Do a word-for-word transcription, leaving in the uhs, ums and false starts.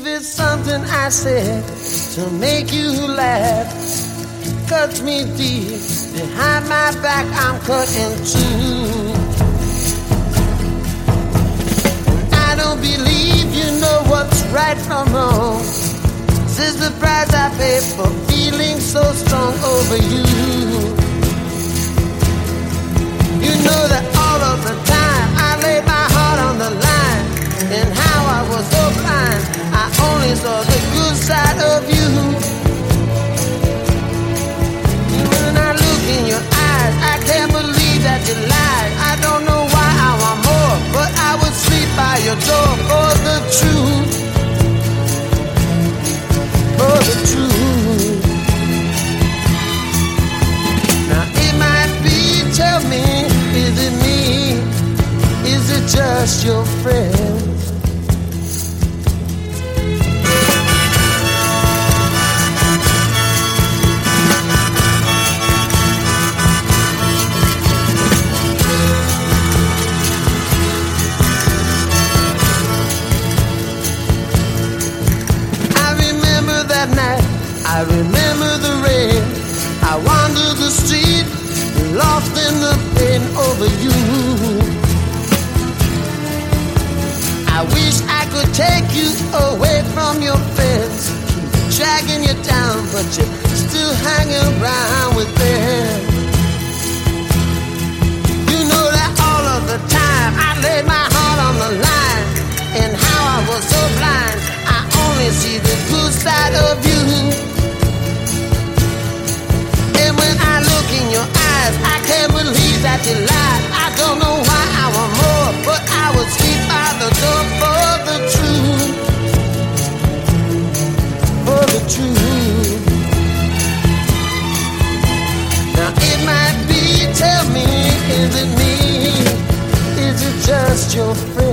If it's something I said to make you laugh, cuts me deep. Behind my back I'm cut in two. I don't believe you know what's right from wrong. This is the price I pay for feeling so strong over you. You know that all of the time I laid my heart on the line. And how I was so blind, I only saw the good side of you. And when I look in your eyes, I can't believe that you lied. I don't know why I want more, but I would sleep by your door for the truth. For the truth. Now it might be, tell me, is it me? Is it just your friend? I remember the rain. I wandered the street, lost in the pain over you. I wish I could take you away from your friends, keep dragging you down, but you're still hanging around with them. You know that all of the time I laid my heart on the line, and how I was so blind, I only see the good side of you. And when I look in your eyes, I can't believe that you lied. I don't know why I want more, but I would sleep by the door for the truth. For the truth. Now it might be, tell me, is it me? Is it just your friend?